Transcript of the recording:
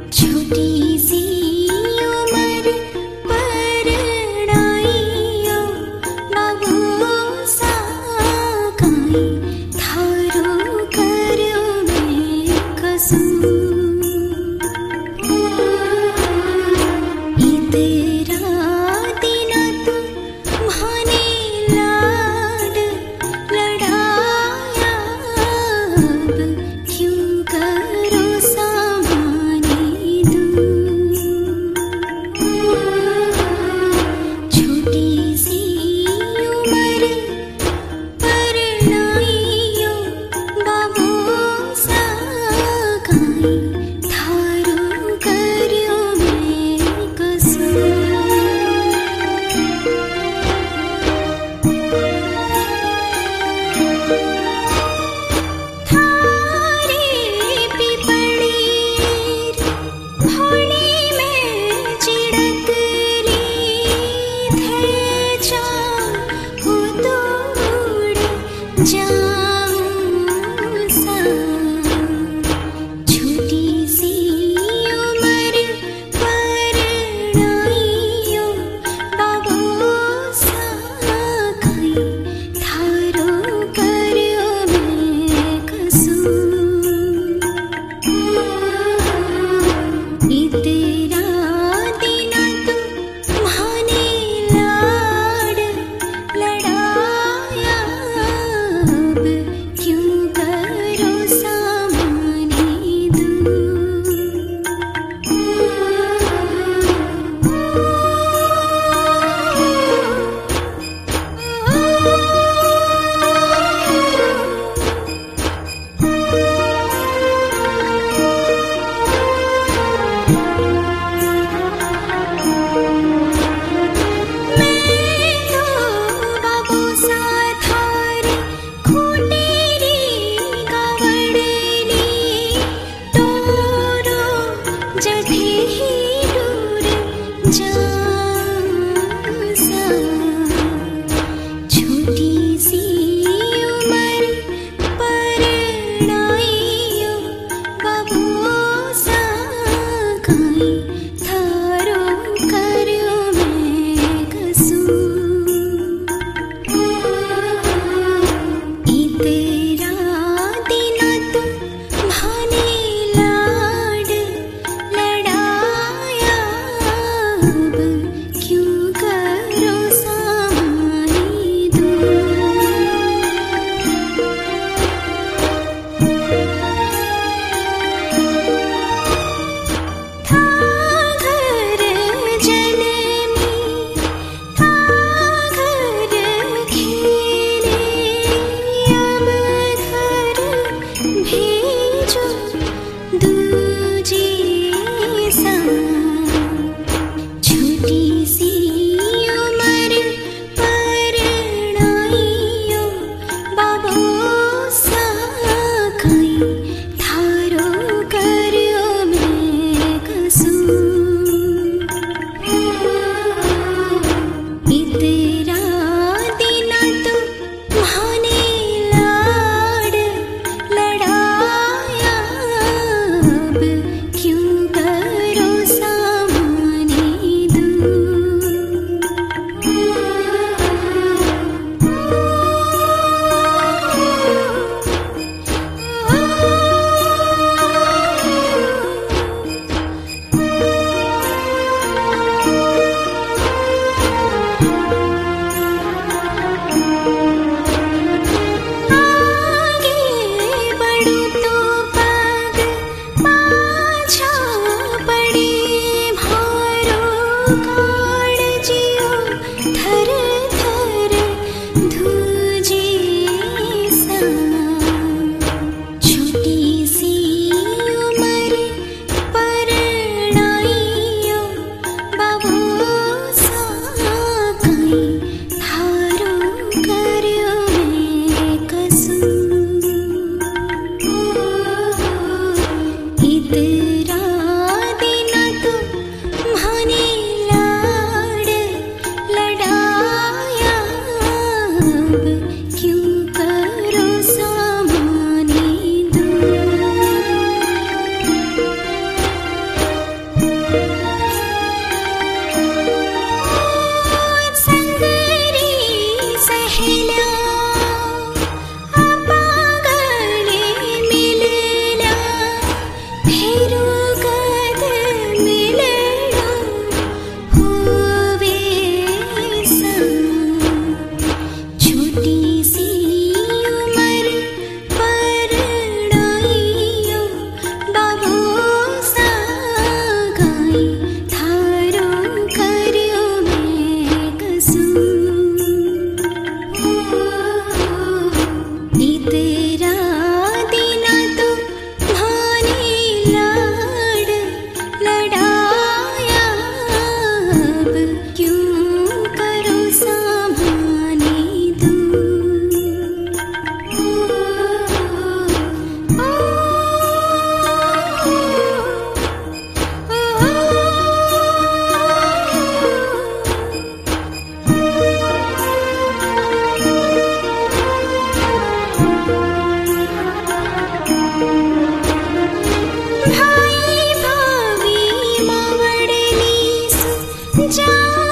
छोटी सी उम्र पर डाइयो बाबू साकाई थारो कर्यो में कसम इतरा दिना तू भाने लाड लड़ाया अब क्यों करो सामाने छोटी सी उम्र पर नाइयो बाबू साकाई थारो कर्यो में कसम थारे पिपड़ीर होने में चिड़क ली थे जा हो तो उड़ जाऊं सा छोटी सी उम्र पर नाइयो बाबू साकाई थारो कर्यो में कसम इतरा दिना तू भाने लाड लड़ाया अब क्यों करो सामाने बाबू सा थारे खूटेरी कावड़ली तोरो जठे ही दूर जाऊं सा छोटी सी उम्र पर नाइयो बाबू साकाई थारो कर्यो में कसम इतरा दिना तू भाने लाड लड़ाया अब क्यों करो सामाने था जाओ